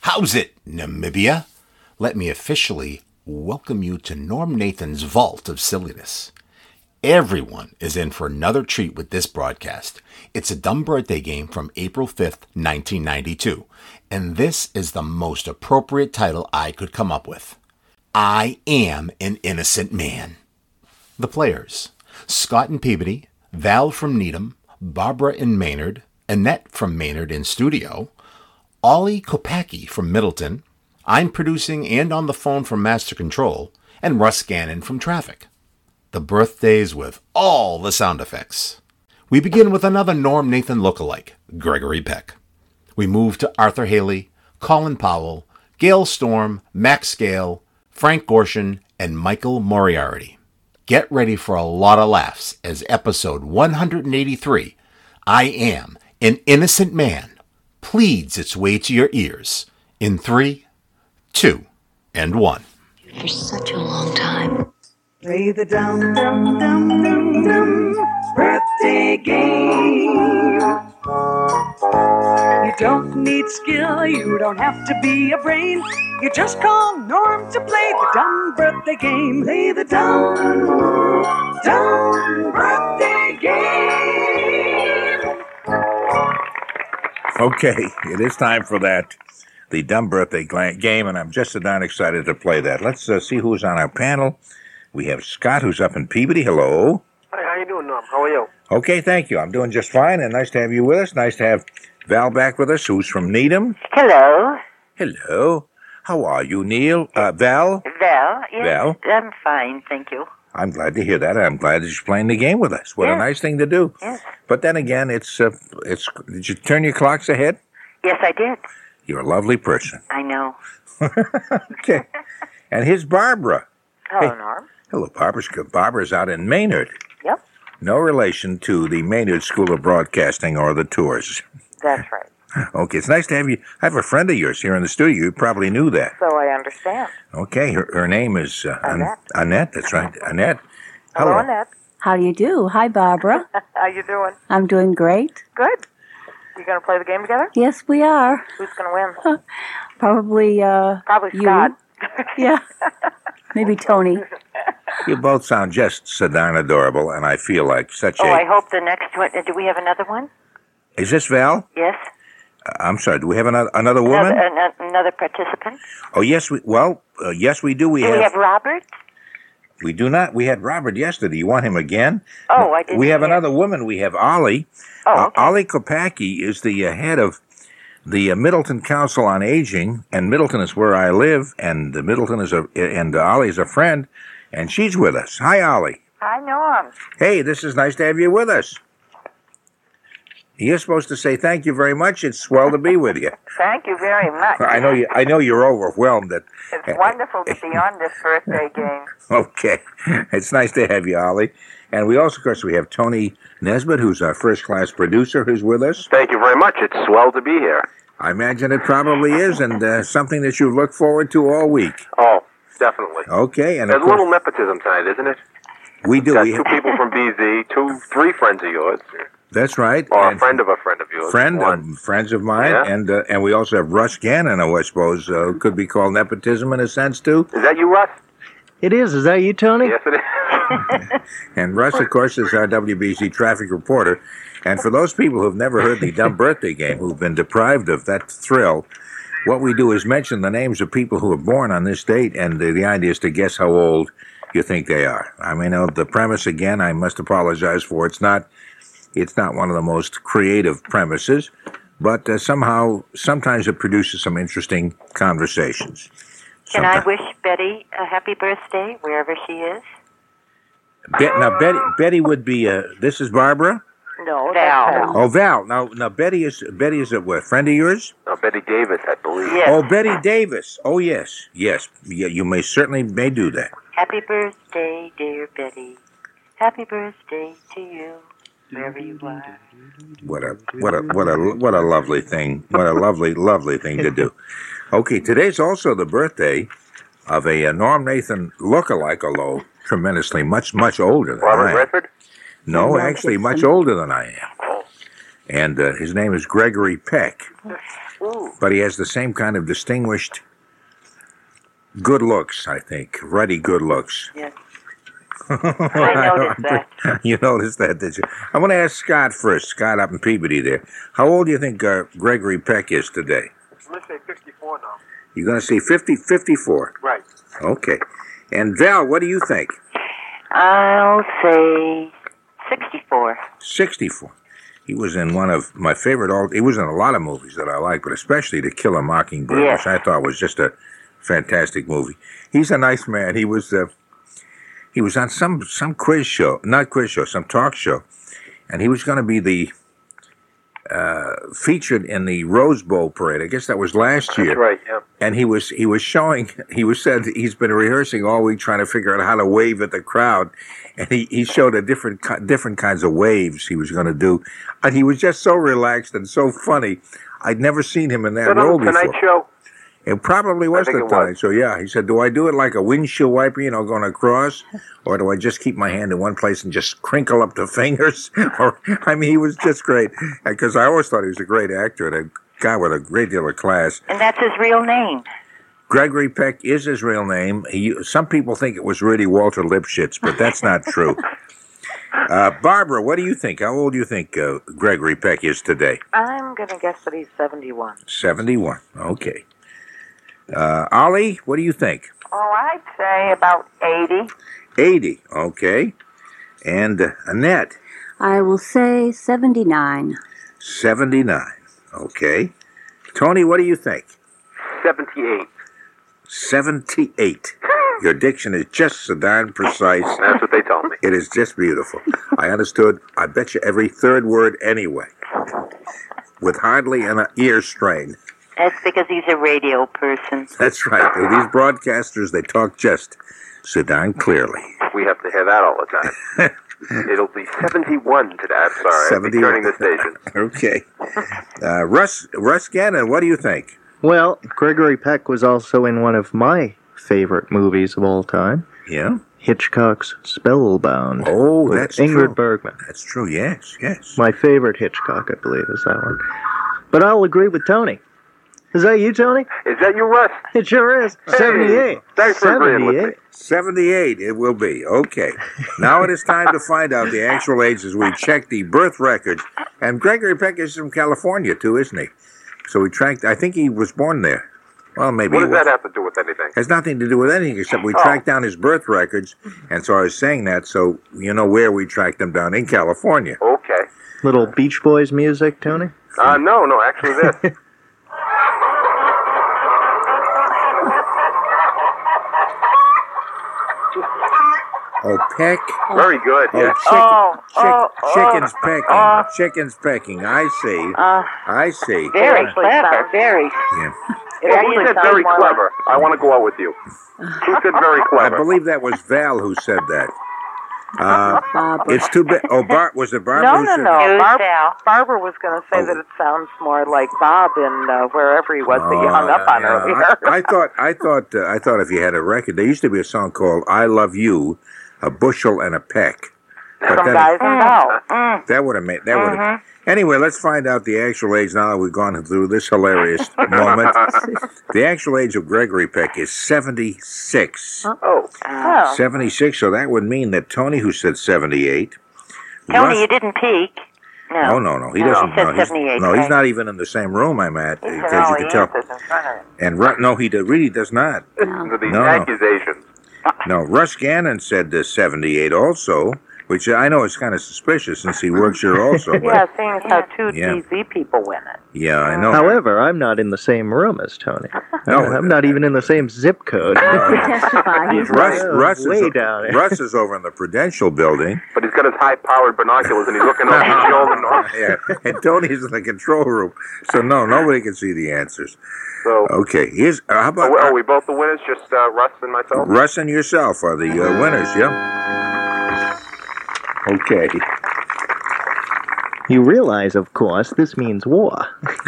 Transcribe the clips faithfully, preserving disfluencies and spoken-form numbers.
How's it, Namibia? Let me officially welcome you to Norm Nathan's Vault of Silliness. Everyone is in for another treat with this broadcast. It's a dumb birthday game from April fifth, nineteen ninety-two, and this is the most appropriate title I could come up with. I am an innocent man. The players: Scott and Peabody, Val from Needham, Barbara and Maynard, Annette from Maynard in studio, Ollie Kopacki from Middleton, I'm producing and on the phone from Master Control, and Russ Gannon from Traffic. The birthdays with all the sound effects. We begin with another Norm Nathan lookalike, Gregory Peck. We move to Arthur Haley, Colin Powell, Gail Storm, Max Gale, Frank Gorshin, and Michael Moriarty. Get ready for a lot of laughs as episode one hundred eighty-three, I Am an Innocent Man, pleads its way to your ears in three, two, and one. For such a long time. Play the dum dum dum dum dum birthday game. You don't need skill, you don't have to be a brain. You just call Norm to play the dumb birthday game. Play the dumb dumb birthday game. Okay, it is time for that, the dumb birthday game, and I'm just so darn excited to play that. Let's uh, see who's on our panel. We have Scott, who's up in Peabody. Hello. Hi, how you doing, Norm? How are you? Okay, thank you. I'm doing just fine, and nice to have you with us. Nice to have Val back with us, who's from Needham. Hello. Hello. How are you, Neil? Uh, Val? Val? Yes, Val? I'm fine, thank you. I'm glad to hear that. I'm glad that you're playing the game with us. What yes. a nice thing to do. Yes. But then again, it's, uh, it's. Did you turn your clocks ahead? Yes, I did. You're a lovely person. I know. Okay. And here's Barbara. Hello, hey. Norm. Hello, Barbara's, Barbara's out in Maynard. Yep. No relation to the Maynard School of Broadcasting or the tours. That's right. Okay, it's nice to have you. I have a friend of yours here in the studio. You probably knew that. So I understand. Okay, her, her name is uh, Annette. An- Annette, that's right. Annette. Hello, Hello, Annette. How do you do? Hi, Barbara. How you doing? I'm doing great. Good. You going to play the game together? Yes, we are. Who's going to win? Probably, uh... Probably you. Scott. Yeah. Maybe Tony. You both sound just so darn adorable, and I feel like such oh, a... Oh, I hope the next one... Do we have another one? Is this Val? Yes. Uh, I'm sorry, do we have another, another woman? Another, another participant? Oh, yes, we... Well, uh, yes, we do. We do have... we have Robert? We do not. We had Robert yesterday. You want him again? Oh, I didn't We have hear. another woman. We have Ollie. Oh, okay. uh, Ollie Kopacki is the uh, head of the uh, Middleton Council on Aging, and Middleton is where I live, and uh, Middleton is a... And uh, Ollie is a friend, and she's with us. Hi, Ollie. Hi, Norm. Hey, this is nice to have you with us. You're supposed to say thank you very much. It's swell to be with you. Thank you very much. I know you. I know you're overwhelmed. That it's wonderful to be on this birthday game. Okay, it's nice to have you, Ollie. And we also, of course, we have Tony Nesbitt, who's our first-class producer, who's with us. Thank you very much. It's swell to be here. I imagine it probably is, and uh, something that you look forward to all week. Oh, definitely. Okay, and there's of a course, little nepotism tonight, isn't it? We do. Got we two people from B Z, two, three friends of yours. That's right. Or and a friend of a friend of yours. Friend One. of friends of mine, Yeah. and uh, and we also have Russ Gannon, who I suppose uh, could be called nepotism in a sense too. Is that you, Russ? It is. Is that you, Tony? Yes, it is. And Russ, of course, is our W B C traffic reporter. And for those people who've never heard the dumb birthday game, who've been deprived of that thrill, what we do is mention the names of people who are born on this date, and the, the idea is to guess how old you think they are. I mean, uh, the premise, again, I must apologize for. It's not, it's not one of the most creative premises, but uh, somehow, sometimes it produces some interesting conversations. Can Sometimes. I wish Betty a happy birthday, wherever she is? Be- now, Betty, Betty would be. Uh, this is Barbara. No, Val. Oh, Val. Now, now Betty is Betty is a what, friend of yours? No, Betty Davis, I believe. Yes. Oh, Betty Davis. Oh, yes, yes. Yeah, you may certainly may do that. Happy birthday, dear Betty. Happy birthday to you, wherever you are. What a what a what a what a lovely thing. What a lovely lovely thing to do. Okay, today's also the birthday of a, a Norm Nathan lookalike, although tremendously much much older than Robert I am. Redford? No, actually much older than I am. And uh, his name is Gregory Peck. Ooh. but he has the same kind of distinguished good looks, I think. Ruddy good looks. Yes. I noticed that. You noticed that, did you? I want to ask Scott first. Scott up in Peabody there. How old do you think uh, Gregory Peck is today? I'm going to say fifty-four now. You're going to say fifty, fifty-four. Right. Okay. And Val, what do you think? I'll say sixty-four. sixty-four. He was in one of my favorite, all. he was in a lot of movies that I like, but especially To Kill a Mockingbird, Yes. which I thought was just a fantastic movie. He's a nice man. He was uh, he was on some, some quiz show, not quiz show, some talk show, and he was going to be the uh, featured in the Rose Bowl parade. I guess that was last year. That's right, yeah. And he was he was showing, he was said he's been rehearsing all week trying to figure out how to wave at the crowd. And he, he showed a different ki- different kinds of waves he was going to do. And he was just so relaxed and so funny. I'd never seen him in that Is that role on Tonight before. Show? It probably was I think the it Tonight was. Show, yeah. He said, do I do it like a windshield wiper, you know, going across? Or do I just keep my hand in one place and just crinkle up the fingers? Or, I mean, he was just great. Because I always thought he was a great actor and a guy with a great deal of class. And that's his real name. Gregory Peck is his real name. He, some people think it was really Walter Lipschitz, but that's not true. Uh, Barbara, what do you think? How old do you think uh, Gregory Peck is today? I'm going to guess that he's seventy-one. seventy-one. Okay. Uh, Ollie, what do you think? Oh, I'd say about eighty. eighty. Okay. And uh, Annette, I will say seventy-nine. seventy-nine. Okay. Tony, what do you think? seventy-eight. seventy-eight. Your diction is just so darn precise. That's what they told me. It is just beautiful. I understood, I bet you, every third word anyway, with hardly an ear strain. That's because he's a radio person. That's right. These broadcasters, they talk just so darn clearly. We have to hear that all the time. It'll be seventy-one today. I'm sorry. I'll be turning the station. Okay. Uh, Russ, Russ Gannon, what do you think? Well, Gregory Peck was also in one of my favorite movies of all time, Yeah? Hitchcock's Spellbound. Oh, with that's Ingrid true. Bergman. That's true, yes, yes. My favorite Hitchcock, I believe, is that one. But I'll agree with Tony. Is that you, Tony? Is that you, Russ? It sure is. seventy-eight. Thanks for agreeing with me. seventy-eight. seventy-eight it will be. Okay. Now it is time to find out the actual age as we check the birth records. And Gregory Peck is from California, too, isn't he? So we tracked, I think he was born there. Well, maybe What he does was. that have to do with anything? Has nothing to do with anything except we Oh. tracked down his birth records. And so I was saying that so you know where we tracked them down, in California. Okay. Little Beach Boys music, Tony? Uh, no, no, actually this. Oh, Peck. Very good. Oh, Yeah. chicken, Oh, chick- oh, chicken's oh, pecking. oh. Chicken's pecking. I see. Uh, I see. very actually clever. sounds- Very. Yeah. It Well, actually who said sounds very more clever? I want to go out with you. Who said very I clever? believe that was Val who said that. Uh, Barbara. it's too bad. Oh, Bar- was it Barbara No, who no, said no. It was Barb- Val. Barbara was going to say Oh. that it sounds more like Bob in uh, wherever he was that you hung Oh, up on yeah. earlier. I, I thought, I thought, uh, I thought if you had a record, there used to be a song called "I Love You," a bushel and a peck. But Some then- guys and dolls. Mm. That would have made that would have. Mhm. Anyway, let's find out the actual age now that we've gone through this hilarious moment. The actual age of Gregory Peck is seventy-six. Oh, Oh. seventy-six, so that would mean that Tony, who said seventy-eight. Tony, Russ- you didn't peek. No. Oh, no, no, he No, doesn't. he said no, he's, seventy-eight, no, he's right? not even in the same room I'm at, He as said all you the can tell. answers in front of him. And Ru- no, he do, really does not. with these No, no. accusations. No, Russ Gannon said uh, seventy-eight also, which I know is kind of suspicious since he works here also. But, Yeah, seeing as how two Yeah. T V people win it. yeah, I know. However, I'm not in the same room as Tony. No. I'm not even in the same zip code. I can testify. He's Russ, Oh, Russ, way is, down there. Russ is over in the Prudential building. But he's got his high-powered binoculars and he's looking over his shoulder. north. Yeah, and Tony's in the control room. So, no, nobody can see the answers. So, Okay, here's, uh, how are about we, are we both the winners? Just uh, Russ and myself? Russ and yourself are the uh, winners, yeah? Okay. You realize, of course, this means war.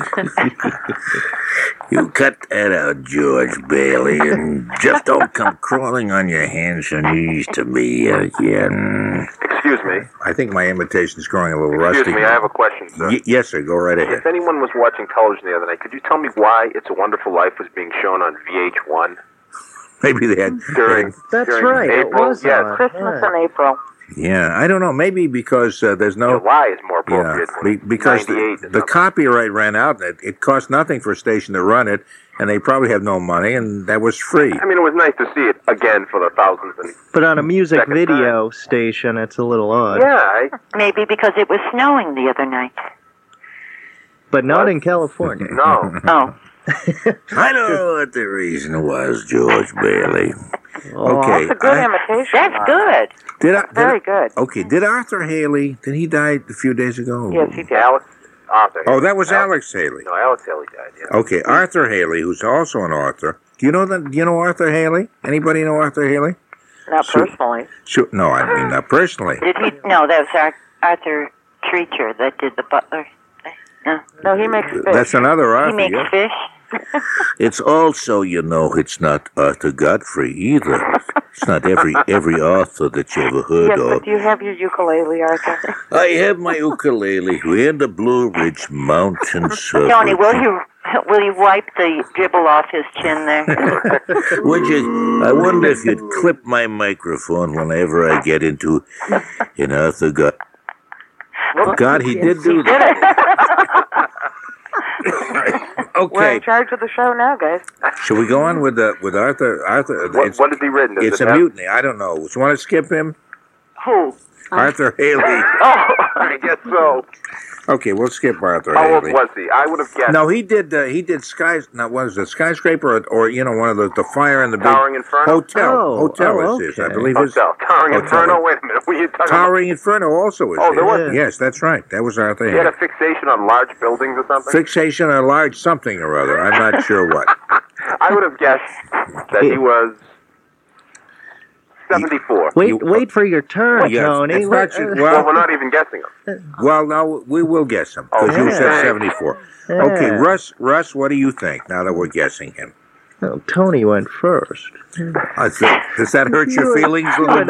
You cut that out, George Bailey, and just don't come crawling on your hands and knees to me again. Excuse Excuse me. I think my imitation's growing a little rusty. Excuse me, I have a question, sir. Y- yes, sir. Go right ahead. If anyone was watching television the other night, could you tell me why It's a Wonderful Life was being shown on V H one? Maybe they had during That's during right. It April. was yes. on. Christmas Yeah. in April. Yeah, I don't know. Maybe because uh, there's no. July is more Yeah, appropriate. be, because the, ninety-eight the and copyright ran out. It, it cost nothing for a station to run it, and they probably have no money, and that was free. I mean, it was nice to see it again for the thousands. And But on a music Second video station, it's a little odd. yeah, I, Maybe because it was snowing the other night. But not in California. no. Oh. I don't know what the reason was, George Bailey. Oh, Okay, That's a good I- imitation. That's good. Did I? Did Very I- good. Okay, did Arthur Haley? Did he die a few days ago? Yes, he did. Alex Arthur. Oh, that was Alex. Alex Haley. No, Alex Haley died. Yeah. Okay, Arthur Haley, who's also an author. Do you know that? Do you know Arthur Haley? Anybody know Arthur Haley? Not Sure. personally. Sure. No, I mean not personally. Did he? No, that was Ar- Arthur Treacher that did the Butler. No, No, he makes fish. That's another he Arthur. makes yeah. fish. It's also, you know, it's not Arthur Godfrey either. It's not every every author that you ever heard Yes, of. but do you have your ukulele, Arthur? I have my ukulele. We're in the Blue Ridge Mountains. uh, Tony, will you will you wipe the dribble off his chin there? Would you? I wonder if you'd clip my microphone whenever I get into an Arthur God. Oh, God, he did do that. We're Okay, in charge of the show now, guys. should we go on with the with Arthur? Arthur, What, it's, what has he written? Does it's it a have- mutiny. I don't know. Do you want to skip him? Who? Arthur Haley. Oh, I guess so. Okay, we'll skip Arthur How old Haley. was he? I would have guessed. No, he did. Uh, he did skies. Now, what is it? Skyscraper, or, or you know, one of the the fire in the big Towering Inferno? hotel. Oh, hotel oh, is his, I okay. believe. His, Hotel. Towering Hotel. Inferno? Wait a minute. Were you talking Towering Inferno also is. Oh, there his. was- Yes, that's right. That was Arthur about... He had a Haley. fixation on large buildings or something? Fixation on a large something or other. I'm not sure what. I would have guessed that he was seventy-four. Wait, You- wait for your turn, Yes, Tony. it's Let- not your- uh, Well, well, we're not even guessing him. well, no, we will guess him because you Yeah. said seventy-four. Yeah. Okay, Russ. Russ, what do you think? Now that we're guessing him, oh, Tony went first. Uh, does that- does that hurt your feelings, little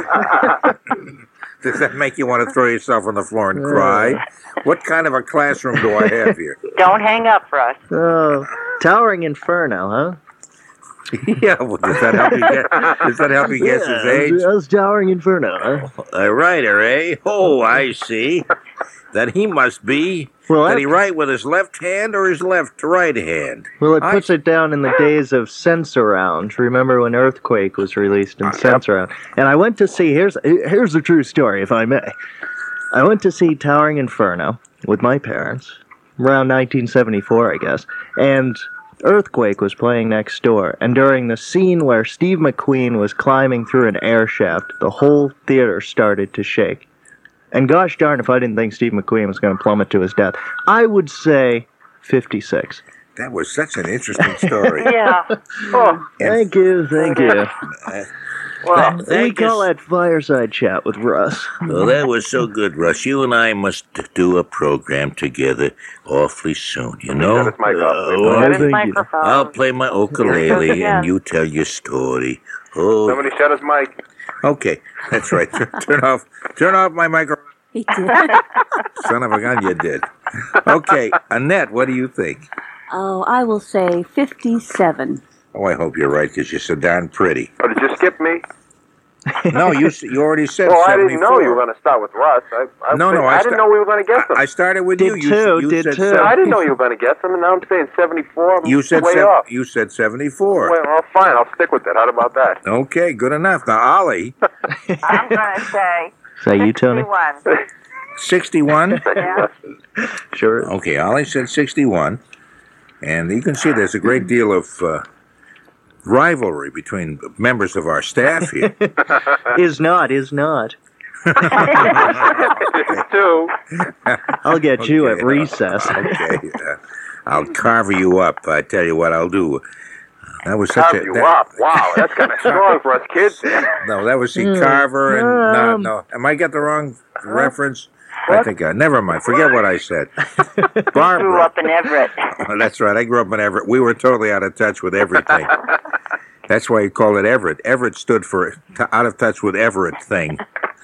boy? Does that make you want to throw yourself on the floor and cry? What kind of a classroom do I have here? Don't hang up for us. Oh, Towering Inferno, huh? Yeah, well, does that help you get? Does that help you guess his age? That's Towering Inferno, huh? A writer, eh? Oh, I see. That he must be. Well, Did he that- write with his left hand or his left to right hand? Well, it I- puts it down in the days of Sensound. Remember when Earthquake was released in Sensound? And I went to see, here's here's the true story, if I may. I went to see Towering Inferno with my parents, around nineteen seventy-four, I guess, and Earthquake was playing next door, and during the scene where Steve McQueen was climbing through an air shaft, the whole theater started to shake. And gosh darn if I didn't think Steve McQueen was going to plummet to his death. I would say fifty-six. That was such an interesting story. Yeah. Oh, Thank you, thank you. well, We Thank you. call that fireside chat with Russ. Well, that was so good, Russ. You and I must do a program together awfully soon, you know? Shut his mic off. Oh, shut his thank you. microphone. I'll play my ukulele Yeah. and you tell your story. Oh, Somebody shut his mic. okay. That's right. Turn, turn off turn off my microphone. He did. Son of a gun, you did. Okay, Annette, what do you think? Oh, I will say fifty-seven. Oh, I hope you're right because you're so darn pretty. Oh, did you skip me? No, you s- you already said Well, I seventy-four. didn't know you were going to start with Russ. I, I, No, no, I I, didn't sta- know we were going to guess them. I started with Did you. You, too, you did said too. I seventy. didn't know you were going to guess them, and now I'm saying seventy-four. I'm You said way sev- off. you said seventy-four. Well, well, fine. I'll stick with that. How about that? Okay, good enough. Now, Ollie, I'm going to say Say you, Tony? sixty-one. sixty-one. Yeah. Sure. Okay, Ollie said sixty-one, and you can see there's a great deal of uh, rivalry between members of our staff here. Is not, is not. Two. I'll get you at Okay, recess. Okay, uh, I'll carve you up. I tell you what I'll do. That was such Carve a you that- up. Wow, that's kind of strong for us kids. No, that was see Hmm. Carver and no, Um, no. Am I got the wrong reference? I think I never mind. Forget what I said. Barbara. Grew up in Everett. Oh, that's right. I grew up in Everett. We were totally out of touch with everything. That's why you call it Everett. Everett stood for t- out of touch with Everett thing.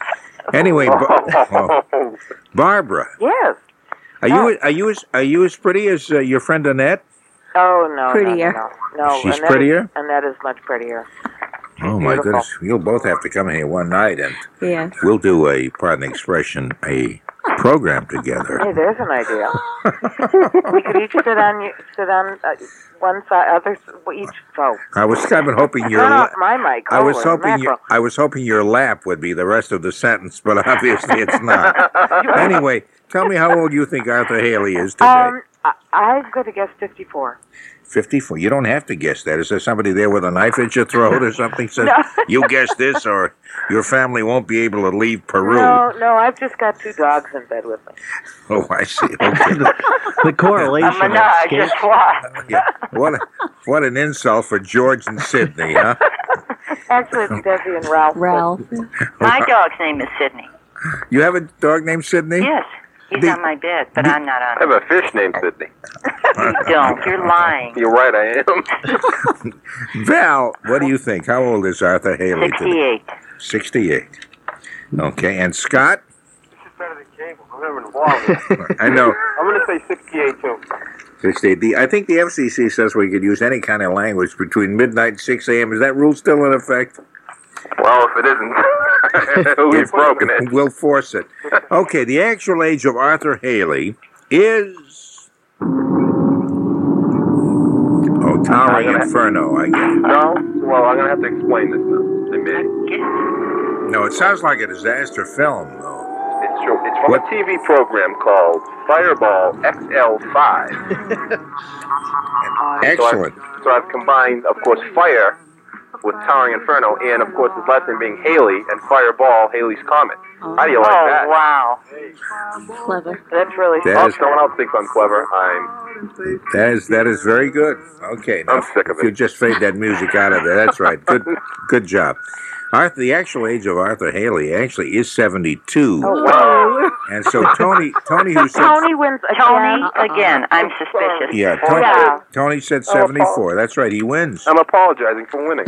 Anyway, Bar- oh. Barbara, Yes. are you are you as are you as pretty as uh, your friend Annette? Oh, no, Prettier. no, no, no. She's Annette prettier? Is, Annette is much prettier. Oh my beautiful. goodness! You'll both have to come here one night, and Yeah. we'll do a, pardon the expression, a program together. Hey, there's an idea. We could each sit on you, sit on uh, one side, other each. So I was kind of hoping your turn la- off my mic. I was Holy hoping your mackerel. I was hoping your lap would be the rest of the sentence, but obviously it's not. Anyway, tell me how old you think Arthur Haley is today. Um, I, I'm going to guess fifty-four. Fifty-four. You don't have to guess that. Is there somebody there with a knife at your throat or something? Says No. you guess this, or your family won't be able to leave Peru. No, no, I've just got two dogs in bed with me. Oh, I see. Okay. The correlation. A menage is a trois. Yeah. What a, what an insult for George and Sydney, huh? Actually, it's Debbie and Ralph. Ralph. My dog's name is Sydney. You have a dog named Sydney? Yes, he's The- on my bed, but I'm not I on have it. a fish named Sydney. You don't. You're lying. You're right, I am. Val, what do you think? How old is Arthur Haley today? sixty-eight. sixty-eight. Okay, and Scott? This is better than cable. I'm never involved. I know. I'm going to say sixty-eight, too. sixty-eight. The, I think the F C C says we could use any kind of language between midnight and six a.m. Is that rule still in effect? Well, if it isn't, we've broken it. We'll force it. Okay, the actual age of Arthur Haley is... Oh, Towering Inferno, I guess. No? Well, I'm going to have to explain this now. To me. No, it sounds like a disaster film, though. It's true. It's from What? a T V program called Fireball X L five. Excellent. So I've, so I've combined, of course, fire with Towering Inferno, and of course his last name being Haley, and Fireball, Haley's Comet. How do you like Oh, that? wow. Clever. That's really That Oh, is, someone else thinks I'm clever. I'm. that is that is very good. Okay, now I'm sick of if you it. just fade that music out of there, that's right. Good, good job. Arthur, the actual age of Arthur Haley actually is seventy-two, Oh, wow. and so Tony, Tony, who said, Tony wins again. Tony, again, I'm suspicious. yeah, Tony, Yeah. Tony said Oh, seventy-four. That's right, he wins. I'm apologizing for winning.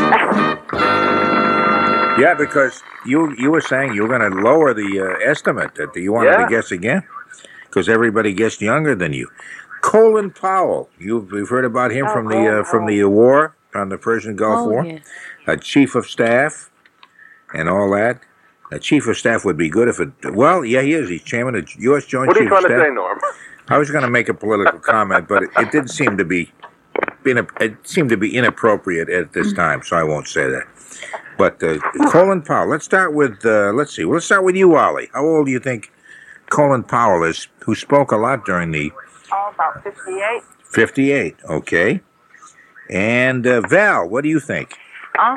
Yeah, because you you were saying you were going to lower the uh, estimate that you wanted Yeah. to guess again, because everybody guessed younger than you. Colin Powell, you've, you've heard about him Oh, from the Colin uh, from Powell. the war on the Persian Gulf Oh, War, yeah. a chief of staff, and all that. A chief of staff would be good if it. Well, yeah, he is. He's chairman of U S Joint What are you Chief of trying to Staff. say, Norm? I was going to make a political comment, but it, it didn't seem to be. It seemed to be inappropriate at this time, so I won't say that. But uh, Colin Powell. Let's start with. Uh, let's see. Let's start with you, Ollie. How old do you think Colin Powell is? Who spoke a lot during the Oh, about fifty-eight. fifty-eight. Okay. And uh, Val, what do you think? I'll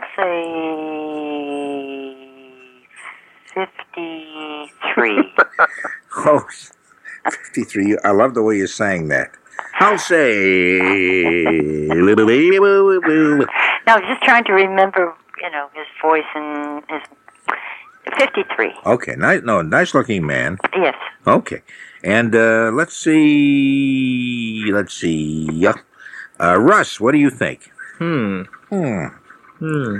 say fifty-three. Oh, fifty-three. I love the way you're saying that. I'll say. No, I was just trying to remember, you know, his voice and his fifty-three. Okay. Nice. No, nice looking man. Yes. Okay. And uh, let's see. Let's see. Yeah. Uh, Russ, what do you think? Hmm. Hmm. Hmm.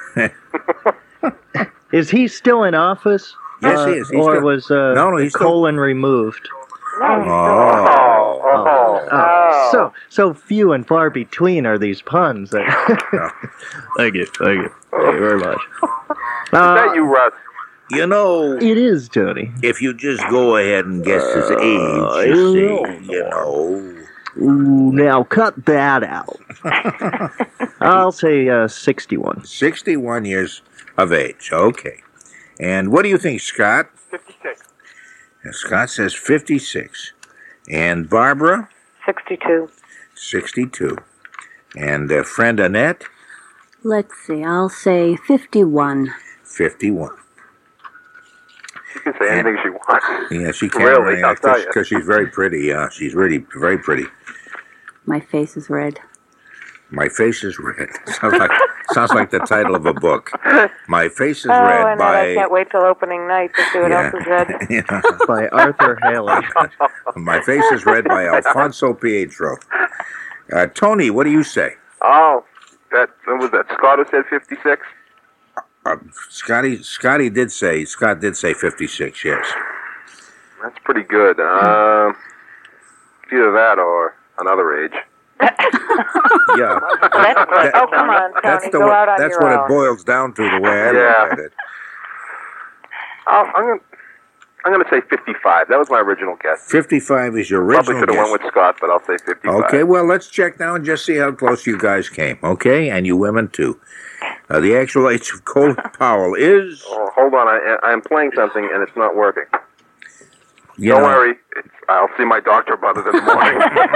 Is he still in office? Yes, Uh, he is. He's or still- was uh, No, no, he's still- colon removed? Oh. Oh, oh, so so few and far between are these puns. That thank you, thank you, thank you very much. Is Uh, that you, Russ? You know, it is, Tony. if you just go ahead and guess his Uh, age, you see, you know. Ooh, now cut that out. I'll say uh, sixty-one. sixty-one years of age. Okay. And what do you think, Scott? fifty-six. And Scott says fifty-six. And Barbara? sixty-two. sixty-two. And uh, friend Annette? Let's see. I'll say fifty-one. fifty-one. She can say anything she wants. Yeah, she can. Really, I'll tell you. Because she's very pretty. Yeah, she's really very pretty. My face is red. My face is red. Sounds like sounds like the title of a book. My face is Oh, red and by I can't wait till opening night to see what Yeah. else is red. Yeah. By Arthur Haley. My face is red by Alfonso Pietro. Uh, Tony, what do you say? Oh, that what was that Scott who said fifty-six? Uh, Scotty, Scotty did say, Scott did say fifty-six, yes. That's pretty good. Uh, either that or another age. Yeah. That- oh, come on, Tony. That's, the, Go out on that's your what own. it boils down to, the way I Yeah. look at it. Oh, I'm gonna, I'm gonna say fifty-five. That was my original guess. fifty-five is your Probably original should have guess. went with Scott, but I'll say fifty-five. Okay, well, let's check now and just see how close you guys came, okay? And you women, too. Uh, the actual age of Colin Powell is... Oh, hold on. I, I'm playing something and it's not working. You Don't know, worry. It's, I'll see my doctor about it in the morning.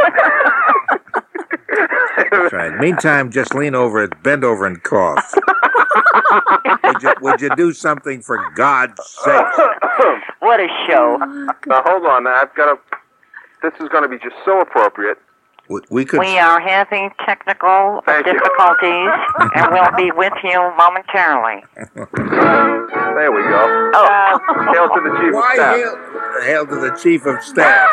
That's right. Meantime, just lean over, bend over, and cough. would, you, would you do something for God's sake? What a show. Now, hold on. I've got to... This is going to be just so appropriate. We, we could... We are having technical Thank you. difficulties, and we'll be with you momentarily. There we go. Oh. Hail to the chief Why of staff. hail, hail to the chief of staff?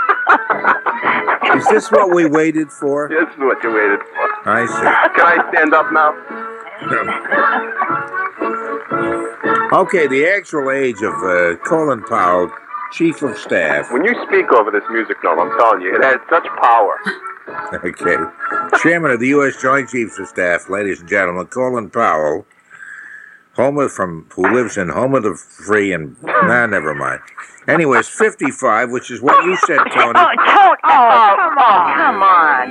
Is this what we waited for? This is what you waited for. I see. Can I stand up now? Okay, the actual age of uh, Colin Powell, Chief of Staff. When you speak over this music note, I'm telling you, it has such power. Okay. Chairman of the U S Joint Chiefs of Staff, ladies and gentlemen, Colin Powell, Homer from who lives in Homer the Free and nah, never mind. Anyways, fifty-five, which is what you said, Tony. Oh, Tony, oh, come on, come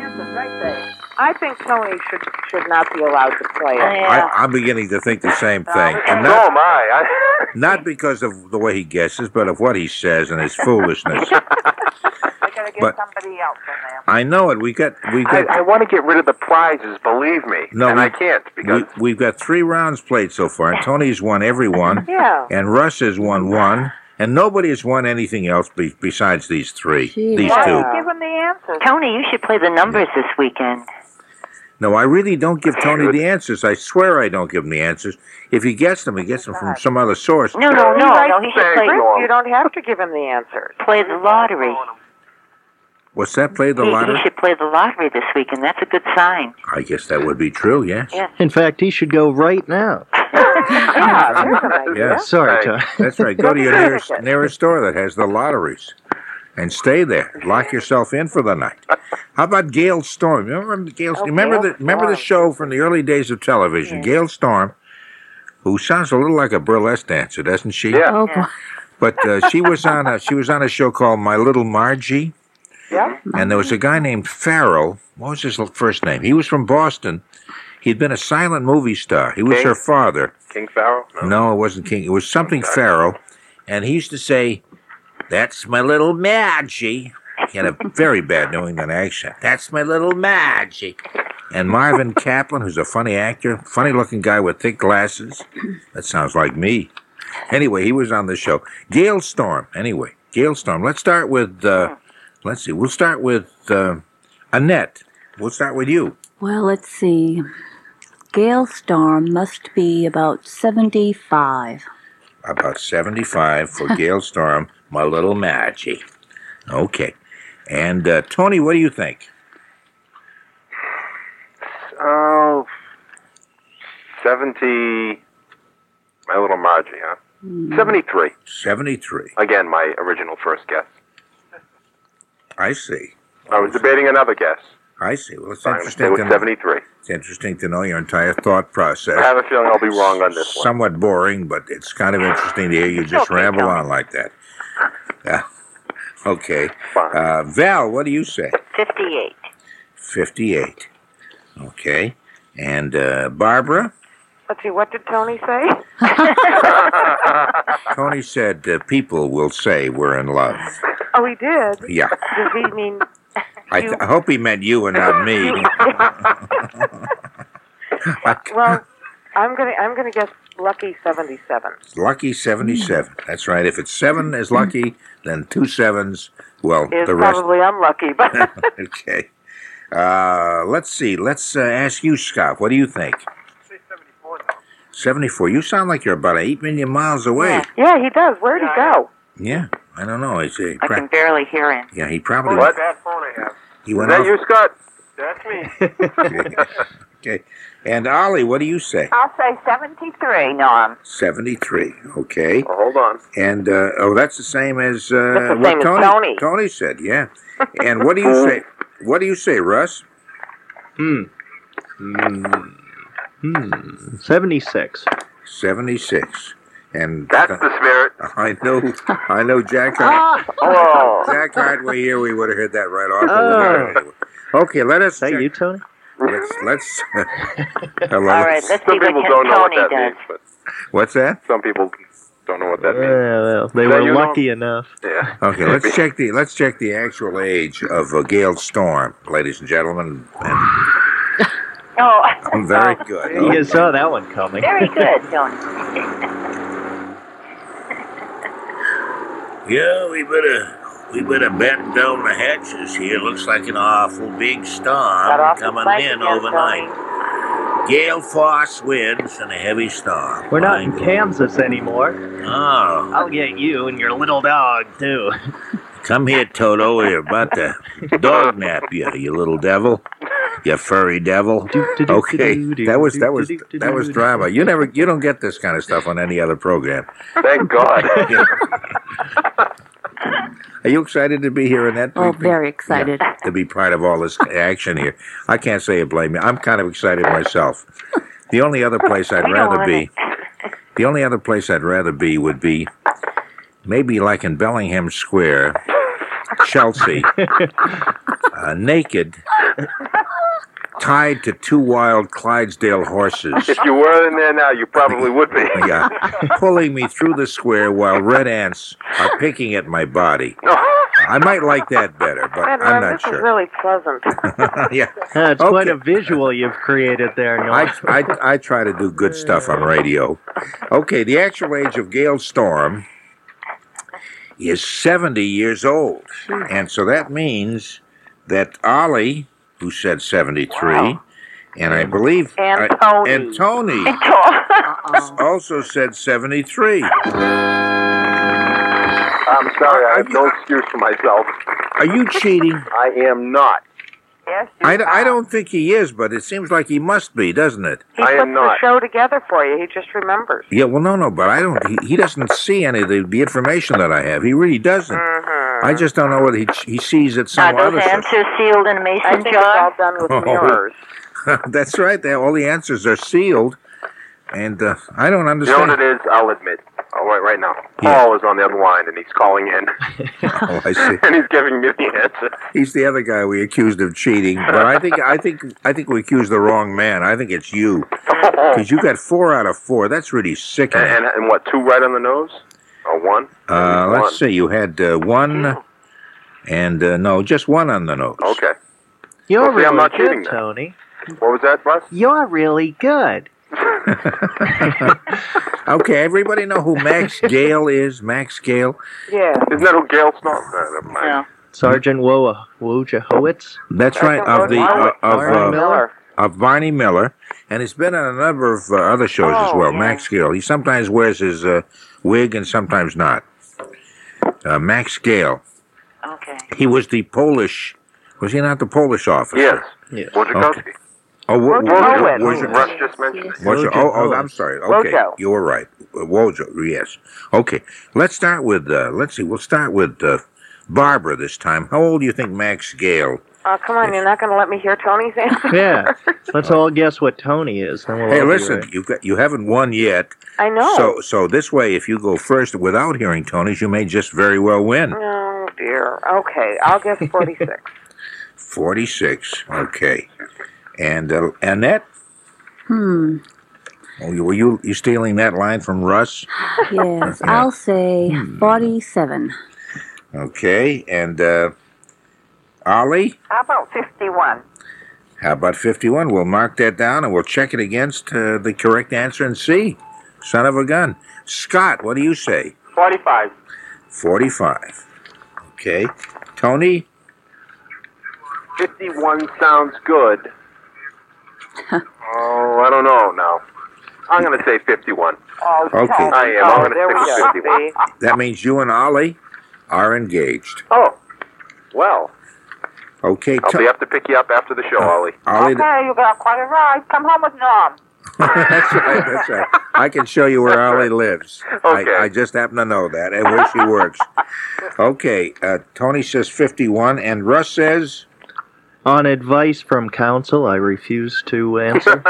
on. I think Tony should should not be allowed to play it. Yeah. I, I'm beginning to think the same thing, and So not am I. I not because of the way he guesses, but of what he says and his foolishness. They're gonna get But- somebody else in there. I know it. We got we I, got I want to get rid of the prizes, believe me. No, and we- I can't because we, we've got three rounds played so far, and Tony's won every one, Yeah. and Russ has won one, and nobody has won anything else be, besides these three, Gee. these Why two. don't you give him the answers? Tony, you should play the numbers this weekend. No, I really don't give Tony the answers. I swear I don't give him the answers. If he gets them, he gets them from some other source. No, no, He no, writes no, he should Thank play, you. You don't have to give him the answers. play the lottery. What's that? Play the He, he lottery? should play the lottery this weekend. That's a good sign. I guess that would be true, yes. Yeah. In fact, he should go right now. Yeah, there's an idea. Yeah. Sorry, Right. Tony. That's right. Go to your nearest, nearest store that has the lotteries and stay there. Lock yourself in for the night. How about Gail Storm? Remember Gail? Oh, remember Gail the remember the Storm. show from the early days of television? Gail Storm, who sounds a little like a burlesque dancer, doesn't she? yeah. Oh, boy. But uh, she was on a she was on a show called My Little Margie, Yeah. and there was a guy named Farrell. What was his first name? He was from Boston. He'd been a silent movie star. He was King? her father. King Pharaoh? No, it wasn't King. It was something Farrell, and he used to say, "That's my little Margie." He had a very bad New England accent. That's my little Margie. And Marvin Kaplan, who's a funny actor, funny-looking guy with thick glasses. That sounds like me. Anyway, he was on the show. Gail Storm. Anyway, Gail Storm. Let's start with. Uh, let's see. We'll start with uh, Annette. We'll start with you. Well, let's see. Gail Storm must be about seventy-five. About seventy-five for Gail Storm, my little Margie. Okay. And uh, Tony, what do you think? Oh, seventy. My little Margie, huh? seventy-three. seventy-three. Again, my original first guess. I see. I was debating another guess. I see. Well, it's I'm going to stay interesting with to know. seventy-three. It's interesting to know your entire thought process. I have a feeling I'll be wrong on this one. Somewhat boring, but it's kind of interesting to hear you just okay, ramble Tony. on like that. Yeah. Okay. Fine. Uh, Val, what do you say? fifty-eight. fifty-eight. Okay. And uh, Barbara? Let's see, what did Tony say? Tony said uh, people will say we're in love. Oh, he did. Yeah. Does he mean I, you? th- I hope he meant you and not me. Well, I'm gonna I'm gonna guess lucky seventy-seven. Lucky seventy-seven. That's right. If it's seven is lucky, then two sevens, well, Is the rest. probably unlucky, but Okay. Uh, let's see. Let's uh, ask you, Scott. What do you think? seventy-four. You sound like you're about eight million miles away. yeah, he does. Where'd he go? Yeah, I don't know. He's, he I pra- can barely hear him. yeah, he probably What? he Is went that off. you, Scott? That's me. Okay. And Ollie, what do you say? I'll say seventy-three, Norm. seventy-three. Okay. Oh, hold on. And, uh, oh, that's the same as uh, That's the what same as Tony, Tony. Tony said, yeah. And what do you say? What do you say, Russ? Hmm. Hmm. Hmm. seventy-six. seventy-six. And That's the spirit. I know, I know Jack Hart. Oh. Jack Hart were here, we would have heard that right off. Oh. Anyway. Okay, let us Is that check- you, Tony? Let's, let's hello. All right, let's see Some what people don't know what Tony that does. means, but What's that? some people don't know what that means. Yeah, well, they Is that were you, lucky enough. Yeah. Okay, let's check the let's check the actual age of uh, Gale Storm, ladies and gentlemen. And Oh, I'm very good. You guys saw that one coming. very good, Tony. Yeah, we better we better batten down the hatches here. Looks like an awful big Got storm off the coming plank in again, overnight. Gale force winds and a heavy storm. We're not in Fine. Kansas anymore. Oh, I'll get you and your little dog, too. come here, Toto. We're about to dog nap you, you little devil. You furry devil. Okay, that was that was that was drama. You never you don't get this kind of stuff on any other program. Thank God. Are you excited to be here, Annette? Oh, very excited. Yeah, to be part of all this action here. I can't say you blame me. I'm kind of excited myself. The only other place I'd We don't rather want be, the only other place I'd rather be would be maybe like in Bellingham Square, Chelsea, uh, naked, tied to two wild Clydesdale horses. If you were in there now, you probably would be. Yeah, pulling me through the square while red ants are picking at my body. I might like that better, but Man, I'm Ron, not this is sure. really pleasant. Yeah, Uh, it's quite Okay. a visual you've created there, Norm. I, I, I try to do good stuff on radio. Okay, the actual age of Gale Storm is seventy years old. And so that means that Ollie, who said seventy-three, and I believe... And I- Tony. and Tony also said seventy-three. I'm sorry, I have no excuse for myself. Are you cheating? I am not. Yes, you I, d- I are. don't think he is, but it seems like he must be, doesn't it? He I puts am not. the show together for you. He just remembers. Yeah, well, no, no, but I don't... He, he doesn't see any of the, the information that I have. He really doesn't. Mm-hmm. I just don't know whether he, he sees it some Are those other stuff. answers sealed in a I mason think it's jar? all done with Oh. mirrors. That's right. They, all the answers are sealed, and uh, I don't You know understand. what it is? I'll admit. All right, right now. Yeah. Paul is on the other line, and he's calling in. Oh, I see. and he's giving me the answer. He's the other guy we accused of cheating, but I think I think I think we accused the wrong man. I think it's you because you got four out of four. That's really and, sickening. and, and what, two right on the nose? Or one? Uh, One. let's see. You had uh, one, and uh, no, just one on the nose. Okay. You're Well, see, I'm really not cheating good, then. Tony. What was that, Russ? You're really good. Okay, everybody know who Max Gale is? Max Gale. Yeah. Isn't that who Gale Storm? No, never mind. No. Sergeant Woa Wojciechowicz. That's right. Of the uh, of Barney uh, Miller. of Barney Miller, and he's been on a number of uh, other shows as Oh, well. yeah. Max Gale. He sometimes wears his uh, wig and sometimes not. Uh, Max Gale. Okay. He was the Polish. Was he not the Polish officer? Yes. Yes. Wojciechowski. Oh, wo- wo- Wojo. wo- was it- Russ just mentioned it. was it- oh, oh, I'm sorry. Okay, Wojo. you were right. Uh, Wojo, yes. Okay, let's start with. Uh, let's see. We'll start with uh, Barbara this time. How old do you think Max Gale? Oh, come on. You're not going to let me hear Tony's answer? Yeah. Let's all guess what Tony is. Then we'll Hey, all be listen, right. you got you haven't won yet. I know. So, so this way, if you go first without hearing Tony's, you may just very well win. Oh, dear. Okay. I'll guess forty-six. Forty-six. Okay. And uh, Annette, Hmm. oh, you- were you you stealing that line from Russ? Yes, I'll say forty-seven. Okay. And uh, Ollie, How about fifty-one? how about fifty-one? We'll mark that down and we'll check it against uh, the correct answer and see. Son of a gun. Scott, what do you say? forty-five. Forty-five. Okay. Tony. fifty-one sounds good. Oh, I don't know now. I'm going to say fifty-one. Oh, Okay. Tony. I am. I'm Oh, gonna there we stick go. with fifty-one. See? That means you and Ollie are engaged. Oh, well. Okay, I'll to- be up to pick you up after the show, Ollie. Ollie, Okay, you got quite a ride. Come home with Norm. that's right, that's right. I can show you where Ollie lives. Okay. I, I just happen to know that and where she works. Okay, uh, Tony says fifty-one, and Russ says... On advice from counsel, I refuse to answer.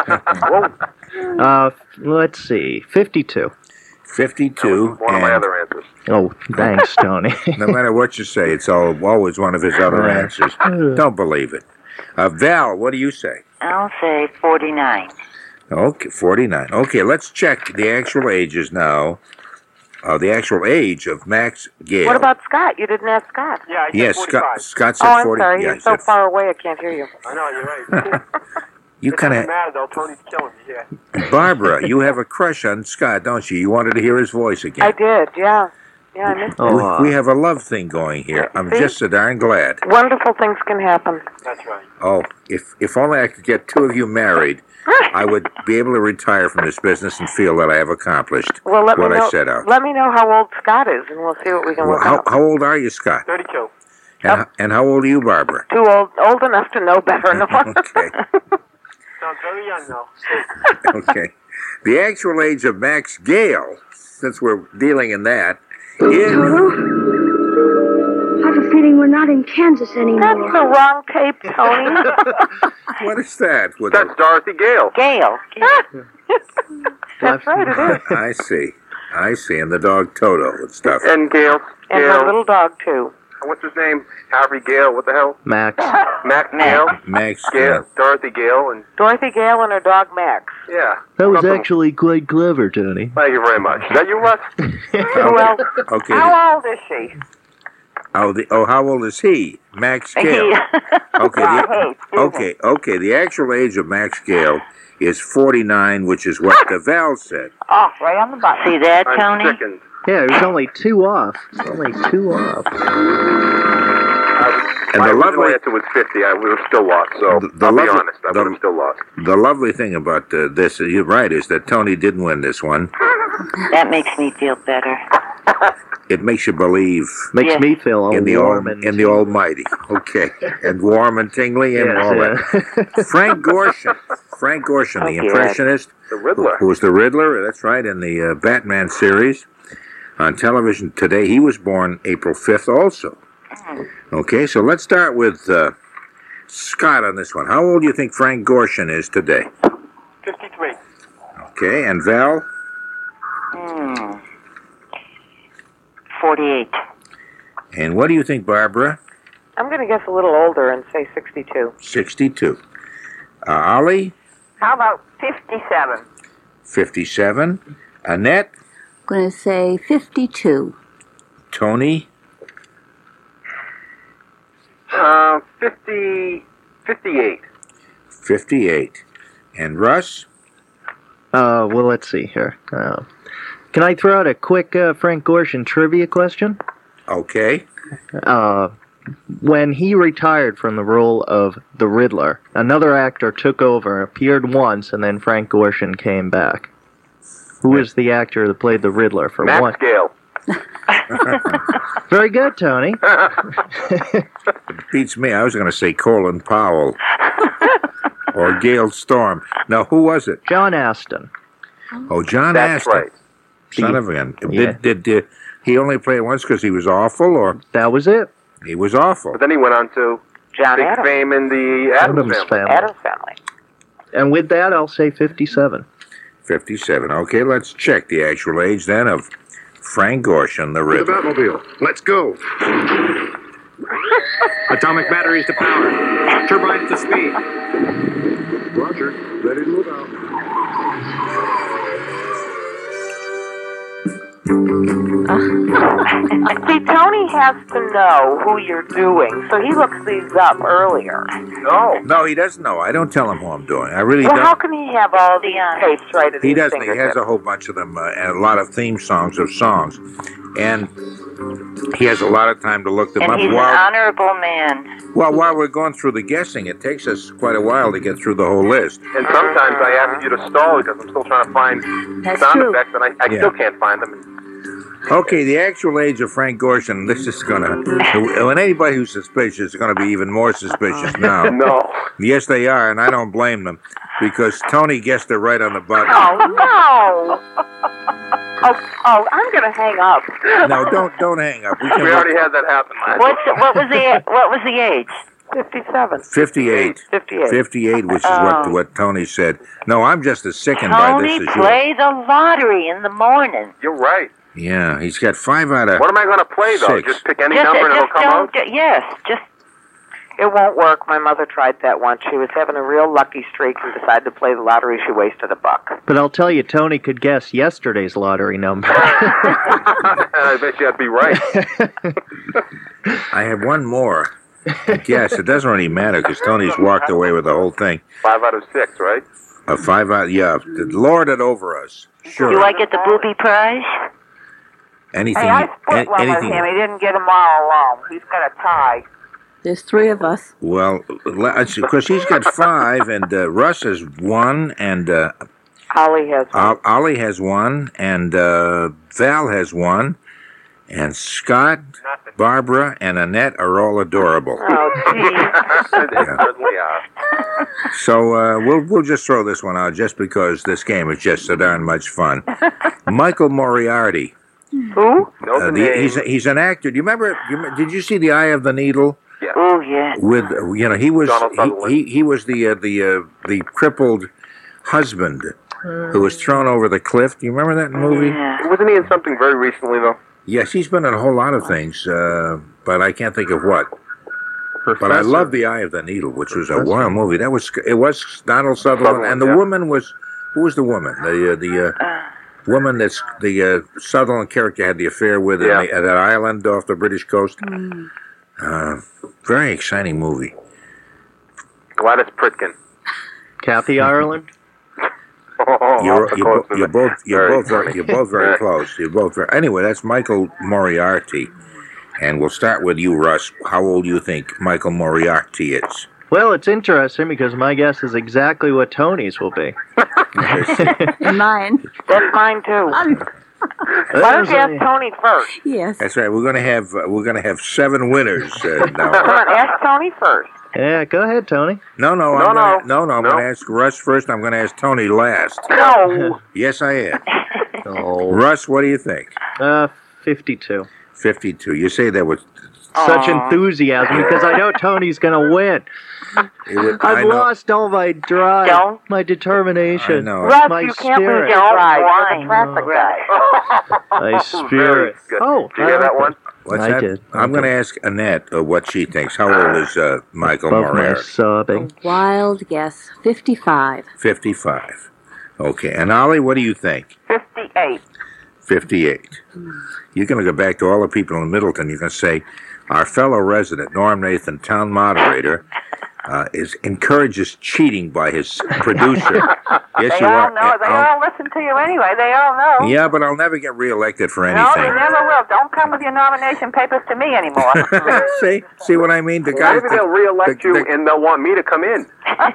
uh, let's see, fifty-two. fifty-two. One of my and other answers. Oh, thanks, Tony. no matter what you say, it's all, always one of his other answers. Don't believe it. Uh, Val, what do you say? I'll say forty-nine. Okay, forty-nine. Okay, let's check the actual ages now. Uh, the actual age of Max Gale. What about Scott? You didn't ask Scott. Yeah, I said Yes, forty-five. Scott, Scott said Oh, I'm forty. sorry. Yeah, You're he so said- far away, I can't hear you. I know, you're right. You kind of... mad, though. Tony's killing me, yeah. Barbara, you have a crush on Scott, don't you? You wanted to hear his voice again. I did, yeah. Yeah, I missed it. Oh, We, we have a love thing going here. I'm See? just so darn glad. Wonderful things can happen. That's right. Oh, if if only I could get two of you married, I would be able to retire from this business and feel that I have accomplished Well, let what me know. I set out. Let me know how old Scott is, and we'll see what we can Well, work how, out. how old are you, Scott? thirty-two. And, and how old are you, Barbara? Too old, old enough to know better. No. Okay. Sounds very young, though. Okay. The actual age of Max Gale, since we're dealing in that, is... I have a feeling we're not in Kansas anymore. That's the wrong tape, Tony. What is that? With That's Dorothy Gale. Gale. That's right, it is. a, I see. I see. And the dog Toto and stuff. And Gale. And Gale. her little dog, too. What's his name? Harvey Gale. What the hell? Max. Max Gale. Max Gale. Dorothy Gale. And Dorothy Gale and her dog, Max. yeah. That was Something- actually quite clever, Tony. Thank you very much. Is that you, Russ? Well, Okay. how old is she? Oh, the, oh, how old is he? Max Gale. Okay. Yeah, The, hey, excuse me. okay. Okay. The actual age of Max Gale is forty-nine, which is what the Val said. Oh, right on the button. See that, I'm Tony? sickened. Yeah, it was only two off. It's only two off. I, And my the original lovely- answer was fifty. I would have still lost. So The- the I'll be lovely- honest. I the- would have still lost. The lovely thing about uh, this, uh, you're right, is that Tony didn't win this one. That makes me feel better. It makes you believe Makes Yeah. me feel all in the warm al- and in the Almighty. Okay, and warm and tingly and Yes, all yeah. that. Frank Gorshin, Frank Gorshin, the Oh, impressionist, The Riddler. who was the Riddler. That's right, in the uh, Batman series on television today. He was born April fifth, also. Okay, so let's start with uh, Scott on this one. How old do you think Frank Gorshin is today? fifty-three. Okay, and Val? Hmm. forty-eight. And what do you think, Barbara? I'm going to guess a little older and say sixty-two. sixty-two. Uh, Ollie? How about fifty-seven? fifty-seven. Annette? I'm going to say fifty-two. Tony? Uh, fifty, fifty-eight. fifty-eight. And Russ? Uh, well, let's see here. Uh, can I throw out a quick uh, Frank Gorshin trivia question? Okay. Uh, when he retired from the role of the Riddler, another actor took over, appeared once, and then Frank Gorshin came back. Who is the actor that played the Riddler for Max one? Gale. Very good, Tony. Beats me. I was going to say Colin Powell. Or Gale Storm. Now, who was it? John Aston. Oh, John That's Aston. right. Son of a gun. Yeah. Did, did, did he only play it once because he was awful, or That was it. he was awful? But then he went on to John big Adams. fame in the Addams Adams family. family. Adams family. And with that, I'll say fifty-seven. fifty-seven. Okay, let's check the actual age then of Frank Gorshin, the Riddler. Batmobile. Let's go. Atomic batteries to power. Turbines to speed. Roger. Ready to move out. See, Tony has to know who you're doing, so he looks these up earlier. No. No, he doesn't know. I don't tell him who I'm doing. I really Well, how don't. can he have all these tapes right at He his doesn't. He has fingertips? a whole bunch of them uh, and a lot of theme songs of songs. And he has a lot of time to look them And up. he's an While, honorable man. well, while we're going through the guessing, it takes us quite a while to get through the whole list. And sometimes I ask you to stall because I'm still trying to find That's sound true. effects, and I, I Yeah. still can't find them. Okay, the actual age of Frank Gorshin, this is going to... When anybody who's suspicious is going to be even more suspicious now. No. Yes, they are, and I don't blame them, because Tony guessed it right on the button. Oh, no. Oh, oh I'm going to hang up. No, don't don't hang up. We, we already had that happen last What's the, what was the what was the age? fifty-seven. fifty-eight. fifty-eight. fifty-eight, which is Oh. what what Tony said. No, I'm just as sickened by Tony this as you. play the lottery in the morning. You're right. Yeah, he's got five out of What am I going to play, though? six. Just pick any Just, number and it'll just come don't. out? Yes, just It won't work. My mother tried that once. She was having a real lucky streak and decided to play the lottery. She wasted a buck. But I'll tell you, Tony could guess yesterday's lottery number. I bet you I'd be right. I have one more. Yes, it doesn't really matter because Tony's walked away with the whole thing. Five out of six, right? A five out, yeah. Lord it over us. Sure. Do I get the booby prize? Anything. Hey, I an- split one anything. with him. He didn't get them all alone. He's got a tie. There's three of us. Well, because he's got five, and uh, Russ has one, and uh, Ollie has one. Ol- Ollie has one, and uh, Val has one, and Scott, Barbara, and Annette are all adorable. Oh, They certainly are. So uh, we'll we'll just throw this one out just because this game is just so darn much fun. Michael Moriarty. Who? Know the Uh, the, name. he's a, he's an actor. Do you remember? You, remember- did you see The Eye of the Needle? Yeah. Oh yeah. With uh, you know he was Donald he, Sutherland. he he was the uh, the uh, the crippled husband who was thrown over the cliff. Do you remember that movie? Yeah. Wasn't he in something very recently, though? Yes, he's been in a whole lot of things, uh, but I can't think of what. But I Professor. love The Eye of the Needle, which was a wild movie. That was it was Donald Sutherland, Sutherland, and the yeah. woman was who was the woman? The uh, the uh, woman that's the uh, Sutherland character had the affair with Yeah. in the, at that island off the British coast. Uh, very exciting movie. Gladys Pritkin. Kathy Ireland. Oh, You're, also you're, close bo- to you're the- both you're very both very, funny. you're both very close. You're both very. Anyway, that's Michael Moriarty, and we'll start with you, Russ. How old do you think Michael Moriarty is? Well, it's interesting because my guess is exactly what Tony's will be. And mine. That's mine, too. Why don't you ask Tony first? Yes. That's right. We're gonna have uh, we're gonna have seven winners uh, Come now. on, ask Tony first. Yeah, go ahead, Tony. No, no, No, I'm no. Gonna, no, no. I'm No. gonna ask Russ first. I'm gonna ask Tony last. No. Yes, I am. Oh. Russ, what do you think? Uh, fifty-two. Fifty-two. You say that was. Such enthusiasm because I know Tony's gonna win. It was I I've know. lost all my drive, Don't. my determination, I know. Russ, my you can't spirit. lose your drive. You're whine. the traffic guy. My spirit. Very good. Oh, Did you hear I that like one? What's I that? did. I I'm gonna did. ask Annette uh, what she thinks. How old is uh, Michael Above my Moriarty? sobbing. Wild guess. Fifty-five. Fifty-five. Okay. And Ollie, what do you think? fifty-eight. Fifty-eight. You're gonna go back to all the people in Middleton. You're gonna say, our fellow resident Norm Nathan, town moderator, uh, is encourages cheating by his producer. Yes, They you all are. know. They Uh, all listen to you anyway. They all know. yeah, but I'll never get reelected for No, anything. you never will. Don't come with your nomination papers to me anymore. see, see what I mean? The guy. Maybe they'll re-elect the- you the- and they'll want me to come in.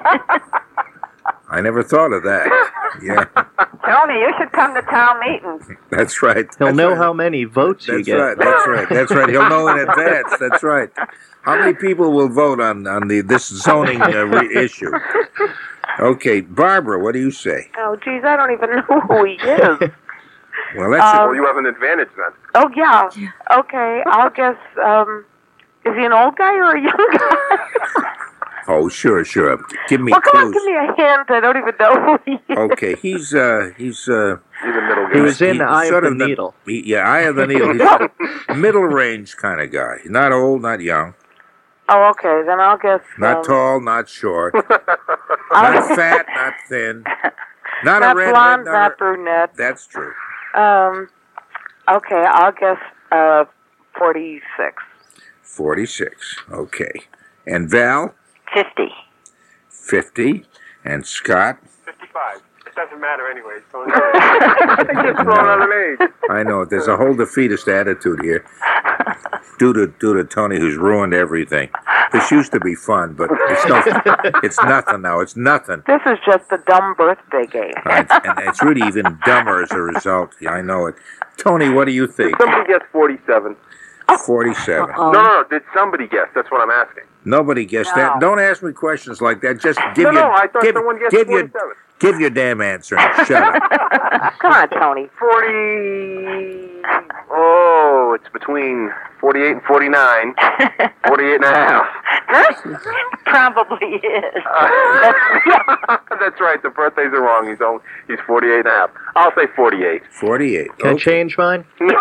I never thought of that. Yeah, Tony, you should come to town meeting. that's right. He'll That's know right. how many votes you That's get. right. That's right. That's right. He'll know in advance. That's right. How many people will vote on on the this zoning uh, re- issue? Okay, Barbara, what do you say? Oh, geez, I don't even know who he is. Well, that's Well, you have an advantage then. Oh, yeah. Okay, I'll guess, um, is he an old guy or a young guy? oh, sure, sure. Give me Well, come on, clues. give me a hint. I don't even know who he is. Okay, he's uh he's uh He's a middle He guy. was in he's Eye sort of the of Needle. he, yeah, Eye of the Needle. He's a middle range kind of guy. Not old, not young, Oh, okay, then I'll guess. not um, tall, not short, I'll- not fat, not thin, not, Not a redhead. blonde, not not a- brunette. That's true. Um, okay, I'll guess, uh, forty-six. Forty-six. Okay, and Val Fifty. fifty, and Scott. fifty-five. It doesn't matter anyway. So just throwing out an age. I know there's a whole defeatist attitude here, due to due to Tony, who's ruined everything. This used to be fun, but it's no, it's nothing now. It's nothing. This is just the dumb birthday game. Right, and it's really even dumber as a result. Yeah, I know it. Tony, what do you think? Somebody guessed forty-seven. Forty-seven. No, no, no. Did somebody guess? That's what I'm asking. Nobody guessed No. that. Don't ask me questions like that. Just give No, your no, I thought give, someone guessed give your forty-seven. give your damn answer and shut up. Come on, Tony. forty... Oh, it's between forty-eight and forty-nine. forty-eight and a half. Probably is. Uh, that's right. The birthdays are wrong. He's only, he's forty-eight and a half. I'll say forty-eight. Forty-eight. Can I Okay. change mine?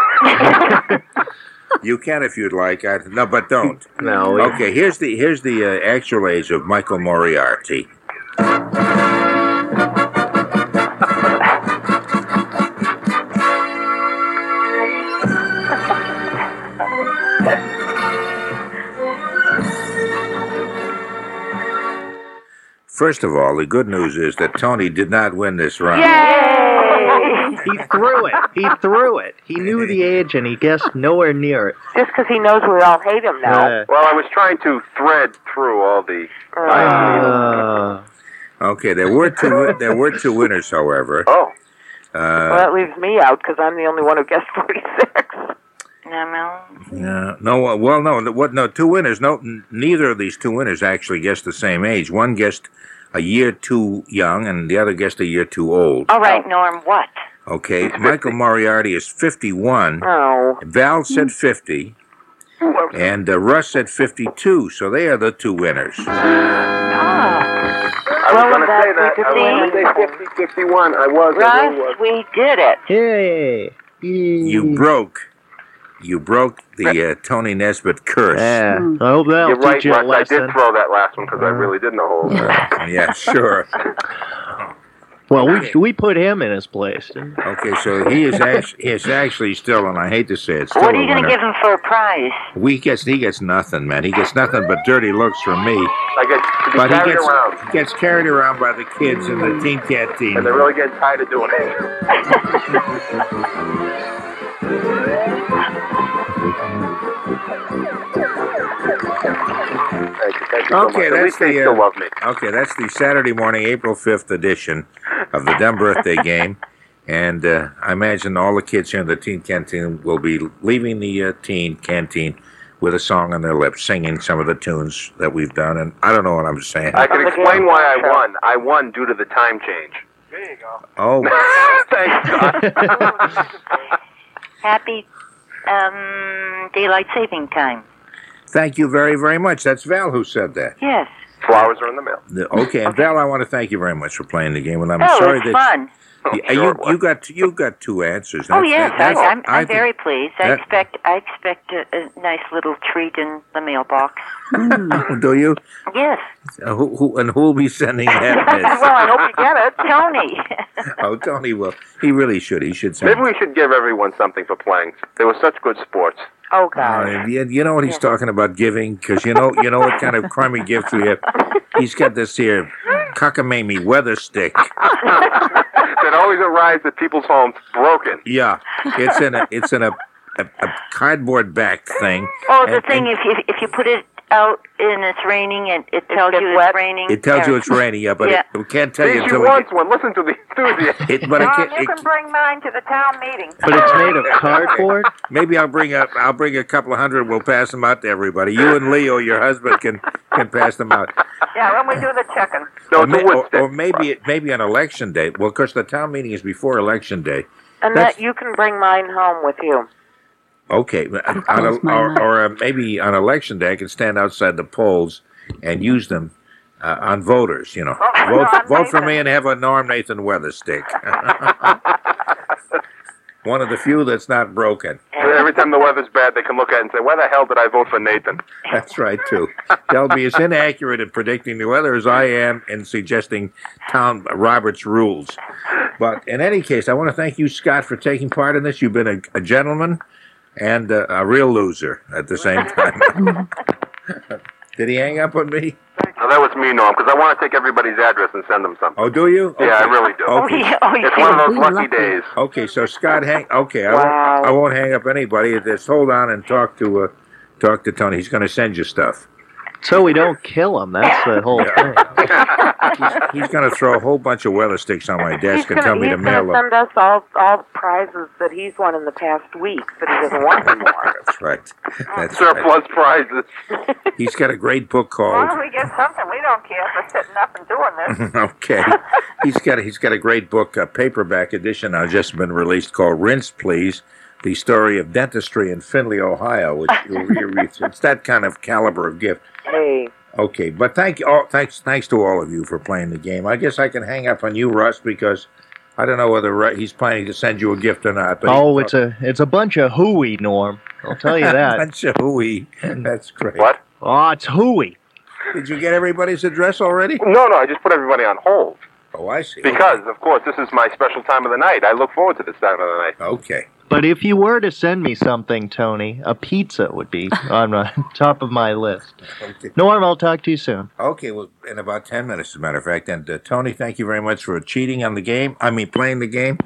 You can if you'd like. I, no, but don't. No. we- Okay. Here's the here's the uh, actual age of Michael Moriarty. First of all, the good news is that Tony did not win this round. He threw it. He threw it. He knew the age and he guessed nowhere near it. Just because he knows we all hate him now. Uh, Well, I was trying to thread through all the... uh, Okay, there were two there were two winners, however. Oh. Well, Uh, that leaves me out because I'm the only one who guessed forty-six. No, no. yeah, no, uh, well, no, what? No, two winners. No, n- neither of these two winners actually guessed the same age. One guessed a year too young, and the other guessed a year too old. All right, Norm, what? Okay, Michael Moriarty is fifty-one. Oh. Val said fifty, and uh, Russ said fifty-two. So they are the two winners. I was Well, going to that say we that. could I was going to win. say fifty, fifty-one. I was. I really Russ, was. we did it. Yay. You broke, you broke the uh, Tony Nesbitt curse. Yeah. I hope that'll You're right, teach you a Russ. I did lesson. throw that last one because I really didn't know. Yeah, sure. Well, we we put him in his place. didn't we? Okay, so he is actually he is actually still, and I hate to say it, still What are a you going to winner. give him for a prize? We gets he gets nothing, man. He gets nothing but dirty looks from me. I get to be But he carried gets around, he gets carried around by the kids in the teen cat team. and they're really getting tired of doing it. Thank you, thank you so Okay, much. At that's least they the still uh, love me. okay. That's the Saturday morning, April fifth edition of the Dumb Birthday Game, and uh, I imagine all the kids here in the teen canteen will be leaving the uh, teen canteen with a song on their lips, singing some of the tunes that we've done. And I don't know what I'm saying. I can explain why I won. I won due to the time change. There you go. Oh, Thanks, God. Happy um, daylight saving time. thank you very, very much. That's Val who said that. Yes. Flowers are in the mail. The- Okay, and Val, I want to thank you very much for playing the game. And I'm oh, sorry it was that fun. you, Sure you it was. you got you got two answers. Oh That's- yes, that- that's- I, I'm, I I'm think- very pleased. I that- expect I expect a, a nice little treat in the mailbox. Do you? Yes. Uh, who, who and who will be sending that? well, I hope you get it, Tony. Oh, Tony will. He really should. He should send. Maybe we should give everyone something for playing. They were such good sports. Oh, God. Uh, you, you know what he's talking about giving? Because you know you know what kind of crummy gifts we have. He's got this here cockamamie weather stick. That always arrives at people's homes broken. Yeah, it's in a it's in a a, a cardboard backed thing. Oh, the And- thing and if you if you put it out and it's raining and it tells gets you wet? it's raining. It tells or- you it's raining, yeah, but Yeah. It, it can't tell See, you she until we wants get, one. Listen to the enthusiasm. it. But it Mom, can't. you It, can bring mine to the town meeting. But it's made of cardboard. maybe I'll bring up. I'll bring a couple of hundred. We'll pass them out to everybody. You and Leo, your husband, can can pass them out. Yeah, when we do the checking. No, or, it's may- a wood or, stick. or maybe it, maybe on election day. Well, of course, the town meeting is before election day. And That's- that you can bring mine home with you. Okay, but on close a, my or, mouth. or uh, maybe on election day, I can stand outside the polls and use them uh, on voters. You know, Oh, vote Norm vote for Nathan. me and have a Norm Nathan weather stick. One of the few that's not broken. Every time the weather's bad, they can look at it and say, "Why the hell did I vote for Nathan?" That's right too. They'll be as inaccurate in predicting the weather as I am in suggesting town Robert's rules. But in any case, I want to thank you, Scott, for taking part in this. You've been a, a gentleman and uh, a real loser at the same time. Did he hang up on me? No, that was me, Norm, because I want to take everybody's address and send them something. Oh, do you? Yeah, I Okay. really do. Okay. yeah, oh, you It's one of those We lucky lucky. days. Okay, so Scott, hang. Okay, I Wow. won't. I won't hang up anybody. Just hold on and talk to uh, talk to Tony. He's going to send you stuff. So we don't kill him. That's the whole thing. He's, he's going to throw a whole bunch of weather sticks on my desk and gonna, tell me to he's mail gonna them. send us all all prizes that he's won in the past weeks that he doesn't want anymore. That's right. That's Surplus right. prizes. He's got a great book As long called. as we get something, we don't care for sitting up and doing this. Okay, he's got a, he's got a great book, a paperback edition now just been released called "Rinse Please: The Story of Dentistry in Findlay, Ohio." Which you'll read. It's that kind of caliber of gift. Hey. Okay, but thank you all. Thanks, thanks to all of you for playing the game. I guess I can hang up on you, Russ, because I don't know whether Ru- he's planning to send you a gift or not. But Oh, he, it's a it's a bunch of hooey, Norm. I'll tell you that. bunch of hooey. That's great. What? Oh, it's hooey. Did you get everybody's address already? No, no, I just put everybody on hold. Oh, I see. Because, of course, this is my special time of the night. I look forward to this time of the night. Okay. But if you were to send me something, Tony, a pizza would be on the top of my list. Okay. Norm, I'll talk to you soon. Okay, well, in about ten minutes, as a matter of fact. And uh, Tony, thank you very much for cheating on the game. I mean, playing the game.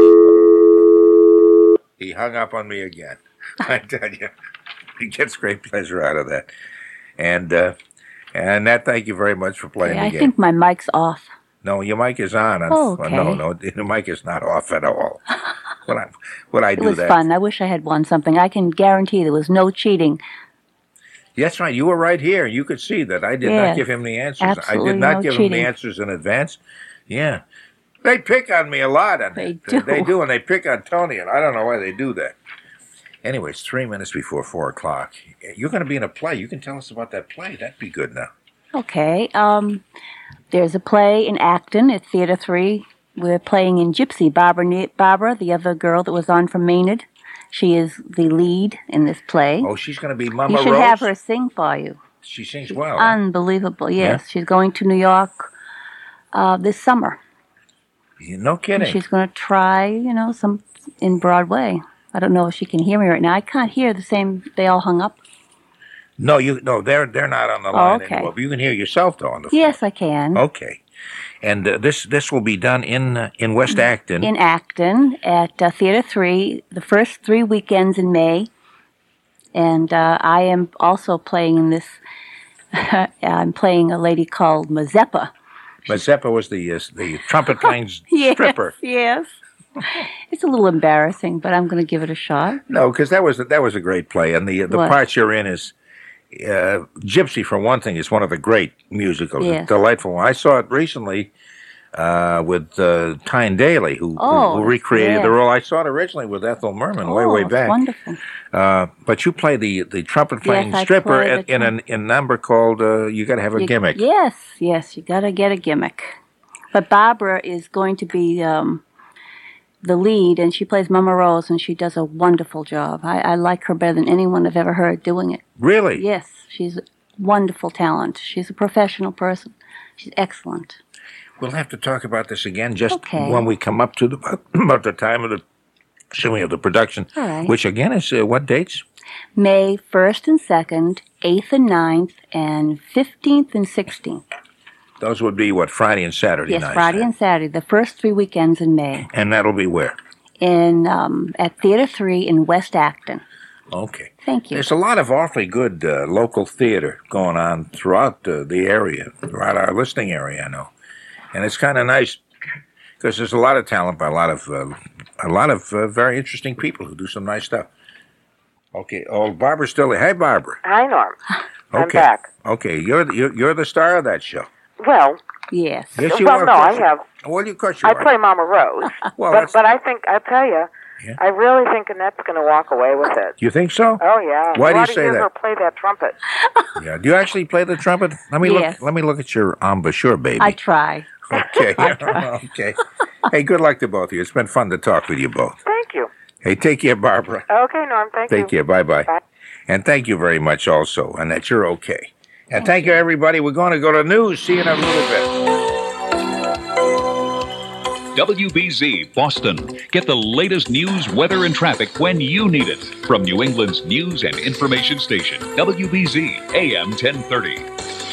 He hung up on me again. I tell you, he gets great pleasure out of that. And uh, and that, thank you very much for playing Okay, the I game. think my mic's off. No, your mic is on. Oh, okay. No, no, the mic is not off at all. Would I, would I It do was that? fun. I wish I had won something. I can guarantee there was no cheating. That's right. You were right here. You could see that I did not Yes, give him the answers. I absolutely did not no give him the cheating. answers in advance. Yeah. They pick on me a lot. And They They do. do, and they pick on Tony, and I don't know why they do that. Anyway, it's three minutes before four o'clock. You're going to be in a play. You can tell us about that play. That'd be good now. Okay. Um, there's a play in Acton at Theater three. We're playing in Gypsy. Barbara, Ne- Barbara, the other girl that was on from Maynard, she is the lead in this play. Oh, she's going to be Mama You should Rose? have her sing for you. She sings well. huh? Unbelievable, yes. Yeah? She's going to New York uh, this summer. No And kidding. she's going to try, you know, some in Broadway. I don't know if she can hear me right now. I can't hear the same. They all hung up. No, you no, they're they're not on the Oh, line okay. anymore. But you can hear yourself though on the phone. Yes, I can. Okay. And uh, this this will be done in uh, in West Acton. In Acton at uh, Theater three, the first three weekends in May. And uh, I am also playing in this. I'm playing a lady called Mazeppa. Mazeppa was the uh, the trumpet playing Yes, stripper. yes. It's a little embarrassing, but I'm going to give it a shot. No, because that was that was a great play, and the the What? part you're in is uh, Gypsy. For one thing, is one of the great musicals. Yes. It's delightful. I saw it recently uh, with uh, Tyne Daly, who, Oh, who recreated yes. the role. I saw it originally with Ethel Merman, way Oh, way it's back. wonderful. Uh, but you play the the trumpet playing Yes, I stripper play in, the in, an, in a number called uh, "You Got to Have a You- Gimmick." Yes, yes, you got to get a gimmick. But Barbara is going to be um, the lead, and she plays Mama Rose, and she does a wonderful job. I, I like her better than anyone I've ever heard doing it. Really? Yes, she's a wonderful talent. She's a professional person. She's excellent. We'll have to talk about this again just Okay. when we come up to the about the time of the excuse me, of the production, All right. which again is uh, what dates? May first and second, eighth and ninth, and fifteenth and sixteenth. Those would be what Friday and Saturday Yes, nights. Friday and Saturday, the first three weekends in May. And that'll be where? In um, at Theater three in West Acton. Okay. Thank you. There's a lot of awfully good uh, local theater going on throughout uh, the area, throughout our listening area, I know. And it's kind of nice because there's a lot of talent by a lot of uh, a lot of uh, very interesting people who do some nice stuff. Okay. Oh, Barbara's still there. Hey, Barbara. Hi, Norm. I'm Okay. back. Okay. You're the, you're, you're the star of that show. Well, yes. Yes, you well, are. no, Of I course you- have. Well, of course you I are. play Mama Rose. Well, but, that's- but I think, I'll tell you, Yeah. I really think Annette's going to walk away with it. You think so? Oh, yeah. Why do you ought to say hear that? her play that trumpet. Yeah. Do you actually play the trumpet? Let me Yes. look. Let me look at your embouchure, baby. I try. Okay. Okay. Hey, good luck to both of you. It's been fun to talk with you both. Thank you. Hey, take care, Barbara. Okay, Norm, thank you. Take care. Bye-bye. Bye. And thank you very much also, and that you're okay. And thank you, everybody. We're going to go to news. See you in a little bit. W B Z Boston. Get the latest news, weather, and traffic when you need it. From New England's news and information station, W B Z A M ten thirty.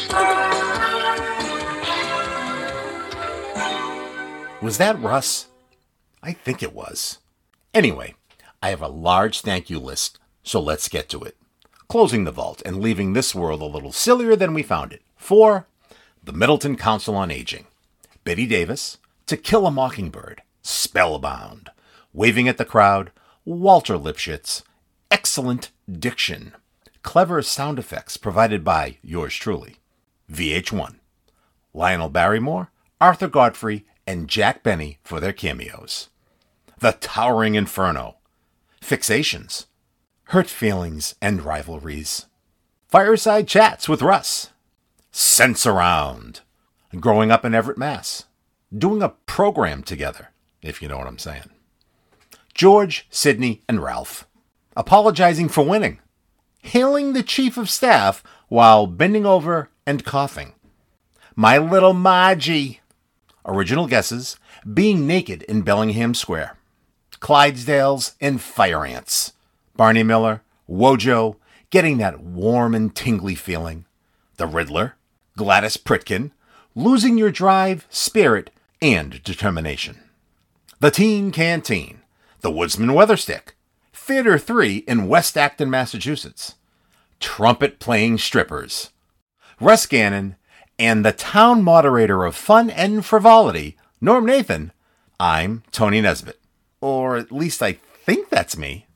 Was that Russ? I think it was. Anyway, I have a large thank you list, so let's get to it. closing the vault and leaving this world a little sillier than we found it. Four, The Middleton Council on Aging. Bette Davis, To Kill a Mockingbird, Spellbound. Waving at the Crowd, Walter Lipschitz. Excellent diction. Clever sound effects provided by yours truly. V H one. Lionel Barrymore, Arthur Godfrey, and Jack Benny for their cameos. The Towering Inferno. Fixations. Hurt Feelings and Rivalries. Fireside Chats with Russ. Sense Around. Growing Up in Everett, Mass. Doing a program together, if you know what I'm saying. George, Sidney, and Ralph. Apologizing for winning. Hailing the Chief of Staff while bending over and coughing. My Little Margie. Original guesses. Being naked in Bellingham Square. Clydesdales and Fire Ants. Barney Miller, Wojo, getting that warm and tingly feeling. The Riddler, Gladys Pritkin, losing your drive, spirit, and determination. The Teen Canteen, The Woodsman Weatherstick, Theater three in West Acton, Massachusetts, Trumpet-Playing Strippers, Russ Gannon, and the town moderator of fun and frivolity, Norm Nathan. I'm Tony Nesbitt. Or at least I think that's me.